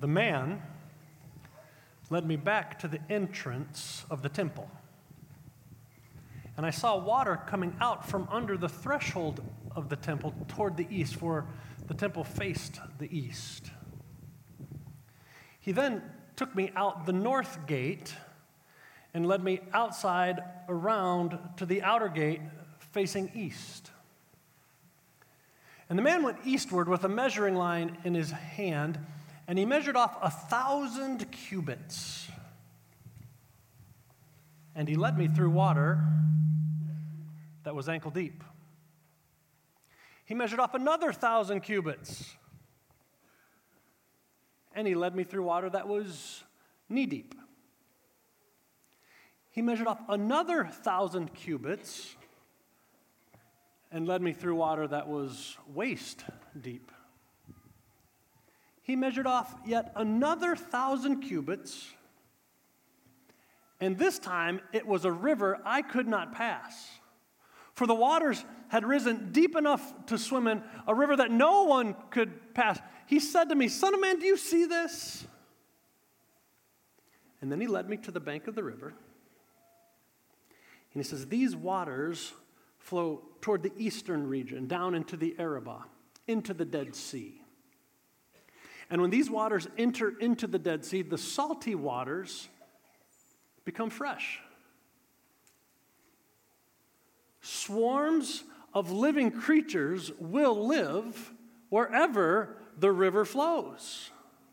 The man led me back to the entrance of the temple. And I saw water coming out from under the threshold of the temple toward the east, for the temple faced the east. He then took me out the north gate and led me outside around to the outer gate facing east. And the man went eastward with a measuring line in his hand, and he measured off 1,000 cubits. And he led me through water that was ankle deep. He measured off another 1,000 cubits. And he led me through water that was knee deep. He measured off another 1,000 cubits and led me through water that was waist deep. He measured off yet another 1,000 cubits, and this time it was a river I could not pass. For the waters had risen deep enough to swim in, a river that no one could pass. He said to me, "Son of man, do you see this?" And then he led me to the bank of the river. And he says, "These waters flow toward the eastern region, down into the Arabah, into the Dead Sea. And when these waters enter into the Dead Sea, the salty waters become fresh. Swarms of living creatures will live wherever the river flows.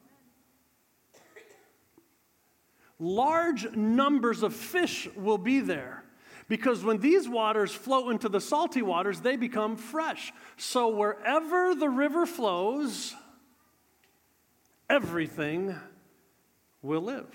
Large numbers of fish will be there, because when these waters flow into the salty waters, they become fresh. So wherever the river flows, everything will live."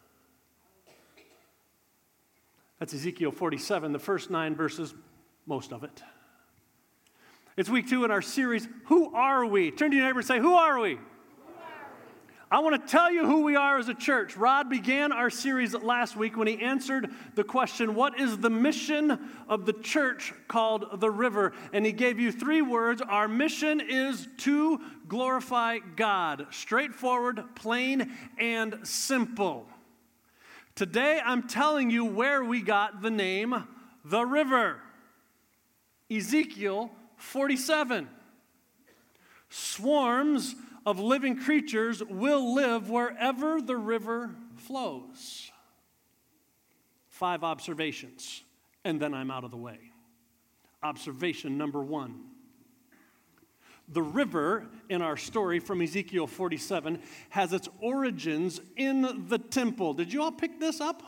That's Ezekiel 47, the first 9 verses, most of it. It's week 2 in our series, Who Are We? Turn to your neighbor and say, who are we? I want to tell you who we are as a church. Rod began our series last week when he answered the question, what is the mission of the church called The River? And he gave you 3 words. Our mission is to glorify God. Straightforward, plain, and simple. Today, I'm telling you where we got the name The River. Ezekiel 47. Swarms of living creatures will live wherever the river flows. 5 observations, and then I'm out of the way. Observation number 1. The river in our story from Ezekiel 47 has its origins in the temple. Did you all pick this up?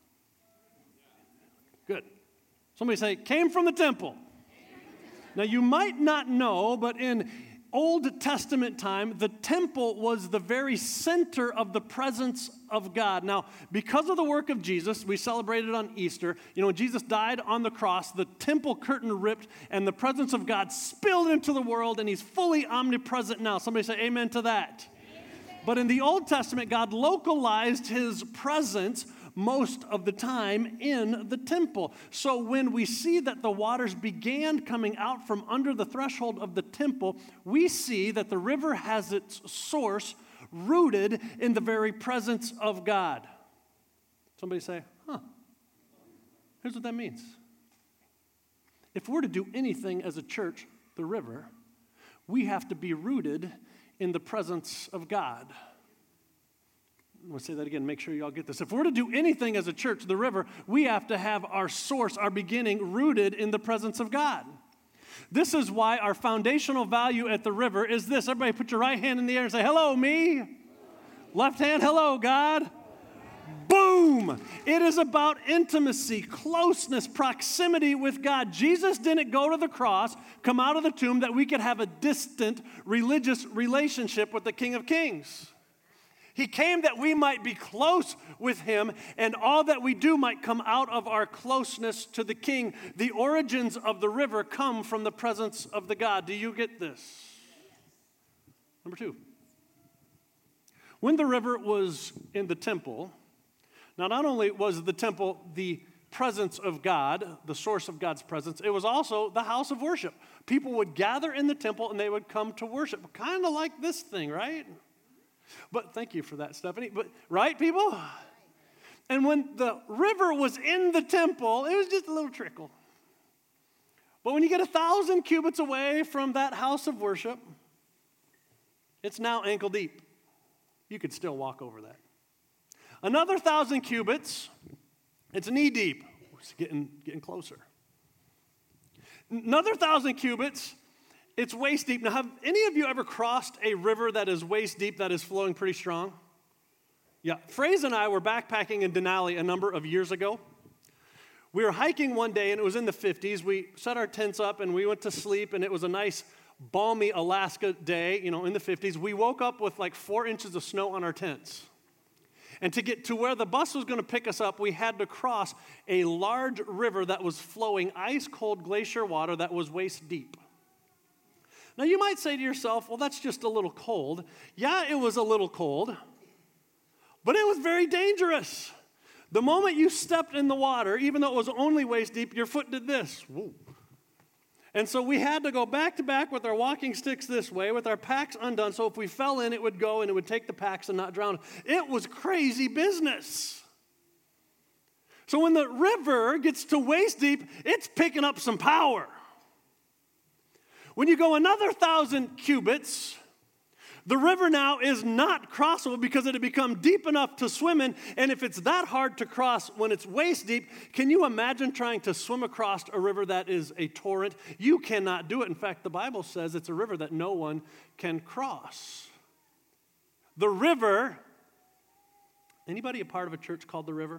Good. Somebody say, came from the temple. Now you might not know, but in Old Testament time, the temple was the very center of the presence of God. Now, because of the work of Jesus, we celebrated on Easter. You know, when Jesus died on the cross, the temple curtain ripped and the presence of God spilled into the world, and he's fully omnipresent now. Somebody say amen to that. Amen. But in the Old Testament, God localized his presence most of the time in the temple. So when we see that the waters began coming out from under the threshold of the temple, we see that the river has its source rooted in the very presence of God. Somebody say, here's what that means. If we're to do anything as a church, the river, we have to be rooted in the presence of God. I'm going to say that again, make sure you all get this. If we're to do anything as a church, the river, we have to have our source, our beginning, rooted in the presence of God. This is why our foundational value at the river is this. Everybody put your right hand in the air and say, hello, me. Left hand, hello, God. Boom! It is about intimacy, closeness, proximity with God. Jesus didn't go to the cross, come out of the tomb, that we could have a distant religious relationship with the King of Kings. He came that we might be close with him, and all that we do might come out of our closeness to the King. The origins of the river come from the presence of the God. Do you get this? Number 2. When the river was in the temple, now not only was the temple the presence of God, the source of God's presence, it was also the house of worship. People would gather in the temple and they would come to worship. Kind of like this thing, right? But thank you for that, Stephanie. But right, people? And when the river was in the temple, it was just a little trickle. But when you get 1,000 cubits away from that house of worship, it's now ankle deep. You could still walk over that. Another 1,000 cubits, it's knee deep. It's getting closer. Another 1,000 cubits, it's waist deep. Now, have any of you ever crossed a river that is waist deep, that is flowing pretty strong? Yeah, Fraze and I were backpacking in Denali a number of years ago. We were hiking one day, and it was in the 50s. We set our tents up, and we went to sleep, and it was a nice, balmy Alaska day, in the 50s. We woke up with like 4 inches of snow on our tents. And to get to where the bus was going to pick us up, we had to cross a large river that was flowing ice-cold glacier water that was waist deep. Now, you might say to yourself, well, that's just a little cold. Yeah, it was a little cold, but it was very dangerous. The moment you stepped in the water, even though it was only waist deep, your foot did this. Whoa. And so we had to go back to back with our walking sticks this way, with our packs undone, so if we fell in, it would go and it would take the packs and not drown. It was crazy business. So when the river gets to waist deep, it's picking up some power. When you go another 1,000 cubits, the river now is not crossable because it had become deep enough to swim in, and if it's that hard to cross when it's waist deep, can you imagine trying to swim across a river that is a torrent? You cannot do it. In fact, the Bible says it's a river that no one can cross. The river, anybody a part of a church called the River?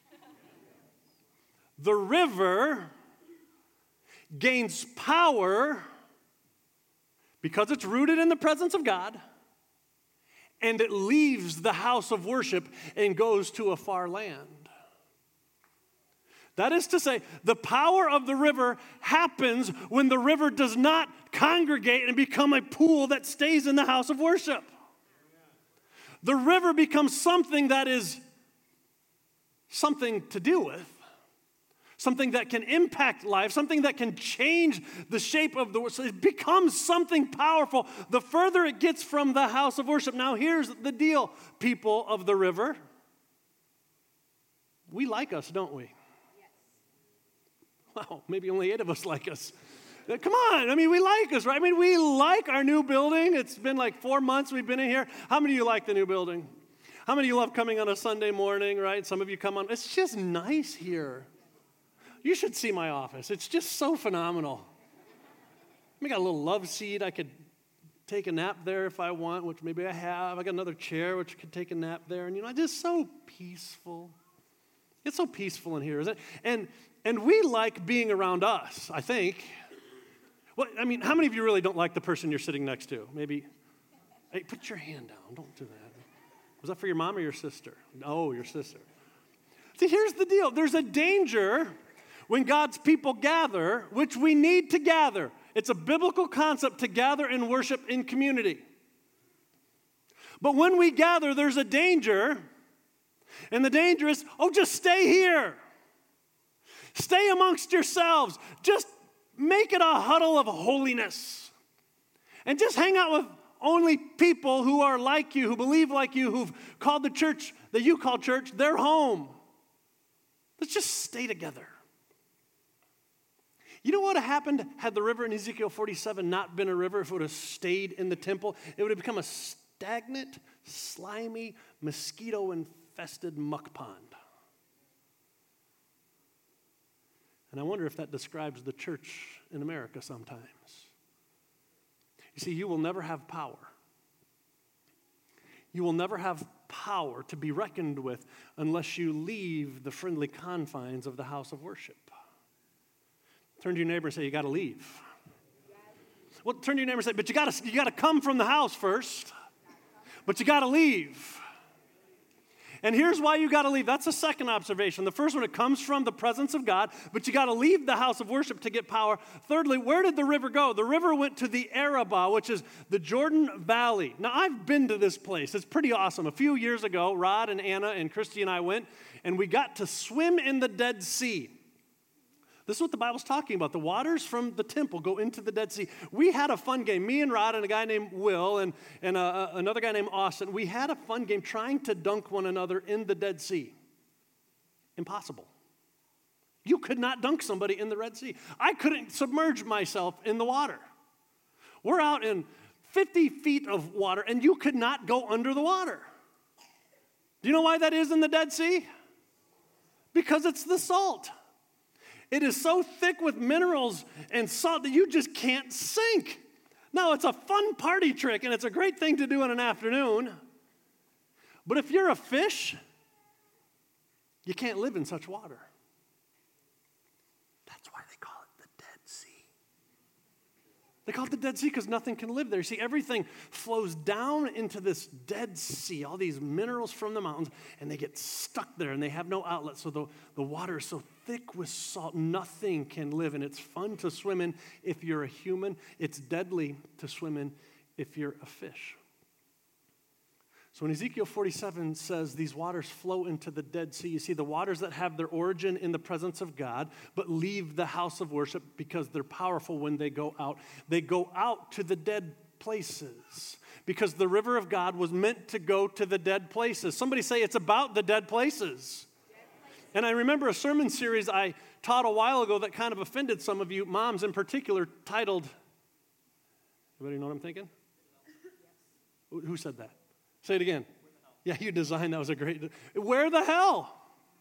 The river gains power because it's rooted in the presence of God, and it leaves the house of worship and goes to a far land. That is to say, the power of the river happens when the river does not congregate and become a pool that stays in the house of worship. The river becomes something that is something to do with. Something that can impact life, something that can change the shape of the world. So it becomes something powerful the further it gets from the house of worship. Now here's the deal, people of the river. We like us, don't we? Yes. Wow, maybe only 8 of us like us. Come on, we like us, right? We like our new building. It's been like 4 months we've been in here. How many of you like the new building? How many of you love coming on a Sunday morning, right? Some of you come on. It's just nice here. You should see my office. It's just so phenomenal. I got a little love seat. I could take a nap there if I want, which maybe I have. I got another chair which could take a nap there. And it's just so peaceful. It's so peaceful in here, isn't it? And we like being around us, I think. Well, how many of you really don't like the person you're sitting next to? Maybe, hey, put your hand down. Don't do that. Was that for your mom or your sister? Oh, your sister. See, here's the deal. There's a danger when God's people gather, which we need to gather. It's a biblical concept to gather and worship in community. But when we gather, there's a danger, and the danger is, just stay here. Stay amongst yourselves. Just make it a huddle of holiness. And just hang out with only people who are like you, who believe like you, who've called the church that you call church their home. Let's just stay together. You know what would have happened had the river in Ezekiel 47 not been a river? If it would have stayed in the temple, it would have become a stagnant, slimy, mosquito-infested muck pond. And I wonder if that describes the church in America sometimes. You see, you will never have power. You will never have power to be reckoned with unless you leave the friendly confines of the house of worship. Turn to your neighbor and say, you got to leave. Well, turn to your neighbor and say, but you got to come from the house first. But you got to leave. And here's why you got to leave. That's the second observation. The first one, it comes from the presence of God, but you got to leave the house of worship to get power. Thirdly, where did the river go? The river went to the Arabah, which is the Jordan Valley. Now, I've been to this place. It's pretty awesome. A few years ago, Rod and Anna and Christy and I went, and we got to swim in the Dead Sea. This is what the Bible's talking about. The waters from the temple go into the Dead Sea. We had a fun game. Me and Rod and a guy named Will and another guy named Austin, we had a fun game trying to dunk one another in the Dead Sea. Impossible. You could not dunk somebody in the Red Sea. I couldn't submerge myself in the water. We're out in 50 feet of water, and you could not go under the water. Do you know why that is in the Dead Sea? Because it's the salt. It is so thick with minerals and salt that you just can't sink. Now, it's a fun party trick, and it's a great thing to do in an afternoon. But if you're a fish, you can't live in such water. That's why they call it the Dead Sea. They call it the Dead Sea because nothing can live there. See, everything flows down into this Dead Sea, all these minerals from the mountains, and they get stuck there, and they have no outlet. So the water is so thick with salt, nothing can live. And it's fun to swim in if you're a human. It's deadly to swim in if you're a fish. So when Ezekiel 47 says these waters flow into the Dead Sea, you see the waters that have their origin in the presence of God, but leave the house of worship because they're powerful when they go out. They go out to the dead places because the river of God was meant to go to the dead places. Somebody say it's about the dead places. And I remember a sermon series I taught a while ago that kind of offended some of you, moms in particular, titled, anybody know what I'm thinking? Who said that? Say it again. Yeah, you designed, that was a great, where the hell?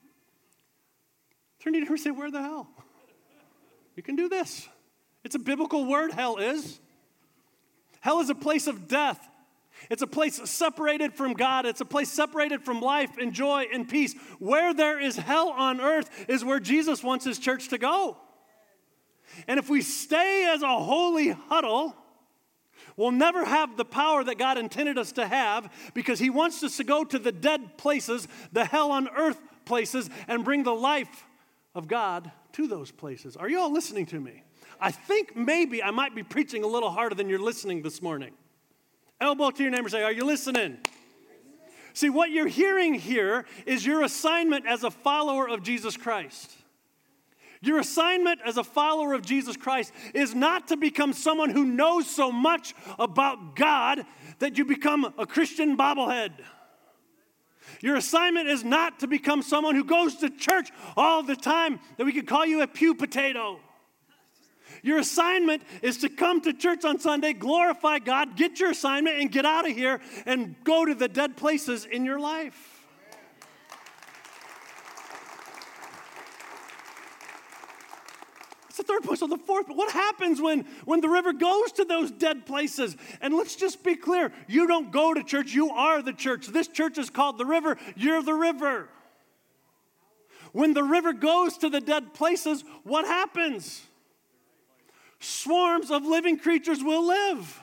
Turn to your neighbor and say, where the hell? You can do this. It's a biblical word, hell is. Hell is a place of death. It's a place separated from God. It's a place separated from life and joy and peace. Where there is hell on earth is where Jesus wants his church to go. And if we stay as a holy huddle, we'll never have the power that God intended us to have because he wants us to go to the dead places, the hell on earth places, and bring the life of God to those places. Are you all listening to me? I think maybe I might be preaching a little harder than you're listening this morning. Elbow to your neighbor and say, are you listening? See, what you're hearing here is your assignment as a follower of Jesus Christ. Your assignment as a follower of Jesus Christ is not to become someone who knows so much about God that you become a Christian bobblehead. Your assignment is not to become someone who goes to church all the time that we could call you a pew potato. Your assignment is to come to church on Sunday, glorify God, get your assignment, and get out of here and go to the dead places in your life. That's the third point. So the fourth, what happens when the river goes to those dead places? And let's just be clear. You don't go to church. You are the church. This church is called the river. You're the river. When the river goes to the dead places, what happens? Swarms of living creatures will live.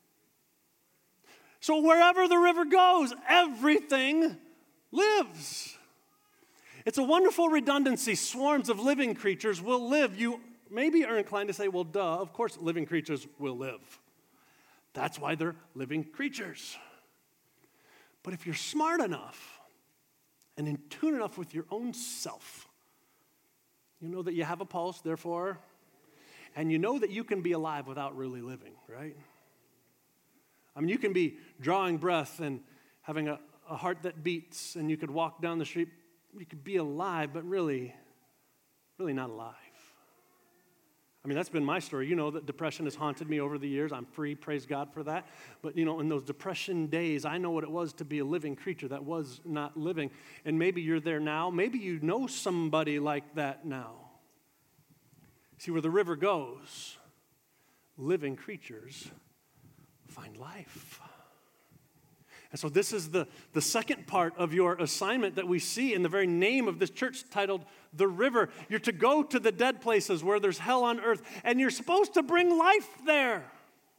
So wherever the river goes, everything lives. It's a wonderful redundancy. Swarms of living creatures will live. You maybe are inclined to say, well, duh, of course living creatures will live. That's why they're living creatures. But if you're smart enough and in tune enough with your own self, you know that you have a pulse, therefore, and you know that you can be alive without really living, right? I mean, you can be drawing breath and having a heart that beats, and you could walk down the street, you could be alive, but really not alive. I mean, that's been my story. You know that depression has haunted me over the years. I'm free, praise God for that. But, in those depression days, I know what it was to be a living creature that was not living. And maybe you're there now. Maybe you know somebody like that now. See, where the river goes, living creatures find life. And so this is the second part of your assignment that we see in the very name of this church titled The River. You're to go to the dead places where there's hell on earth, and you're supposed to bring life there.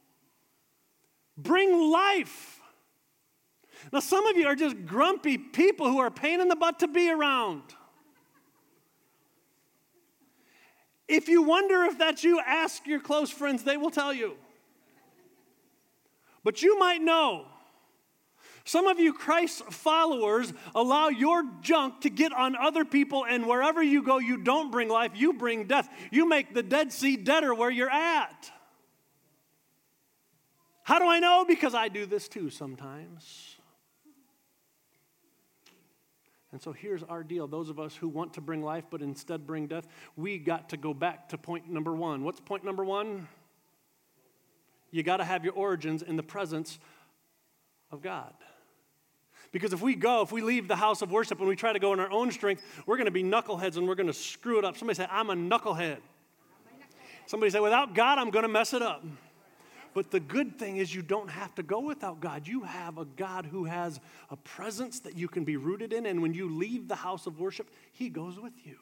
Bring life. Now, some of you are just grumpy people who are a pain in the butt to be around. If you wonder if that's you, ask your close friends. They will tell you. But you might know Some of you Christ followers allow your junk to get on other people, and wherever you go, you don't bring life, you bring death. You make the Dead Sea deader where you're at. How do I know? Because I do this too sometimes. And so here's our deal. Those of us who want to bring life but instead bring death, we got to go back to point number one. What's point number one? You got to have your origins in the presence of God. Because if we leave the house of worship and we try to go in our own strength, we're going to be knuckleheads and we're going to screw it up. Somebody say, I'm a knucklehead. Somebody say, without God, I'm going to mess it up. But the good thing is you don't have to go without God. You have a God who has a presence that you can be rooted in, and when you leave the house of worship, he goes with you.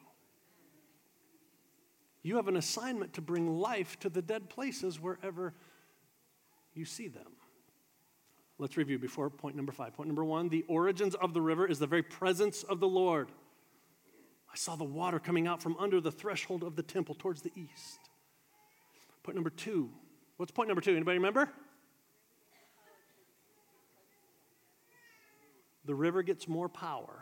You have an assignment to bring life to the dead places wherever you see them. Let's review before point number 5. Point number 1, the origins of the river is the very presence of the Lord. I saw the water coming out from under the threshold of the temple towards the east. Point number 2. What's point number 2? Anybody remember? The river gets more power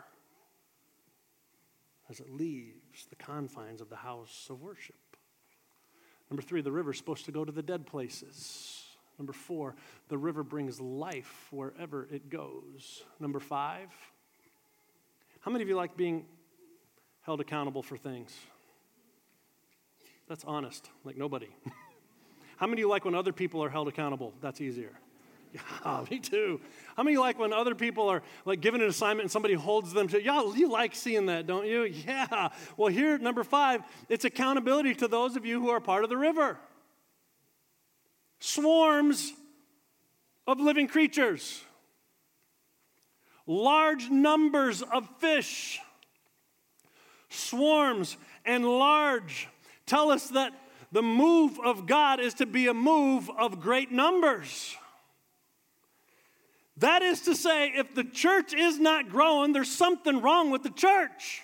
as it leaves the confines of the house of worship. Number 3, the river is supposed to go to the dead places. Number 4, the river brings life wherever it goes. Number 5, how many of you like being held accountable for things? That's honest, like nobody. How many of you like when other people are held accountable? That's easier. Yeah, me too. How many of you like when other people are like given an assignment and somebody holds them to, y'all, you like seeing that, don't you? Yeah. Well, here, number 5, it's accountability to those of you who are part of the river. Swarms of living creatures. Large numbers of fish. Swarms and large tell us that the move of God is to be a move of great numbers. That is to say, if the church is not growing, there's something wrong with the church.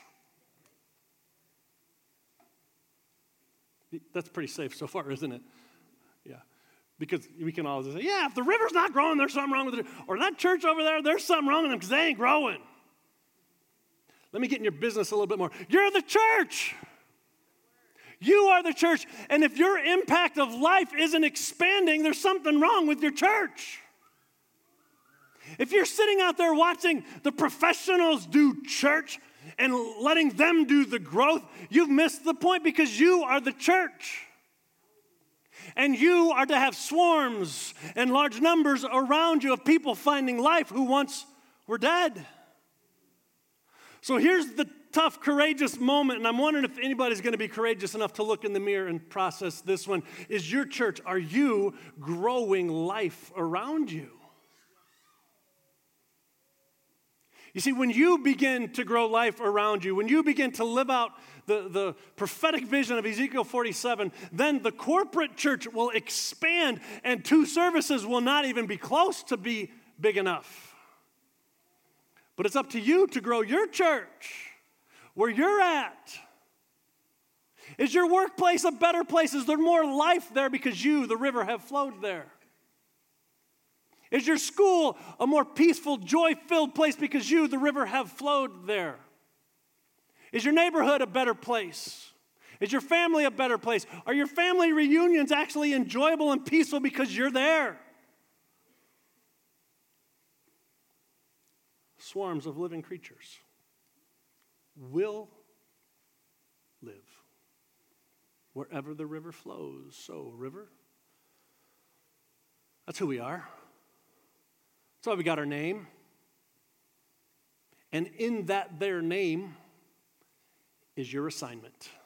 That's pretty safe so far, isn't it? Yeah. Because we can all say, yeah, if the river's not growing, there's something wrong with it. Or that church over there, there's something wrong with them because they ain't growing. Let me get in your business a little bit more. You're the church. You are the church. And if your impact of life isn't expanding, there's something wrong with your church. If you're sitting out there watching the professionals do church and letting them do the growth, you've missed the point because you are the church. And you are to have swarms and large numbers around you of people finding life who once were dead. So here's the tough, courageous moment, and I'm wondering if anybody's going to be courageous enough to look in the mirror and process this one. Is your church, are you growing life around you? You see, when you begin to grow life around you, when you begin to live out the prophetic vision of Ezekiel 47, then the corporate church will expand, and 2 services will not even be close to be big enough. But it's up to you to grow your church where you're at. Is your workplace a better place? Is there more life there because you, the river, have flowed there? Is your school a more peaceful, joy-filled place because you, the river, have flowed there? Is your neighborhood a better place? Is your family a better place? Are your family reunions actually enjoyable and peaceful because you're there? Swarms of living creatures will live wherever the river flows. So, river, that's who we are. That's why we got our name. And in that their name is your assignment.